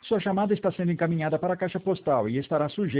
Sua chamada está sendo encaminhada para a caixa postal e estará sujeita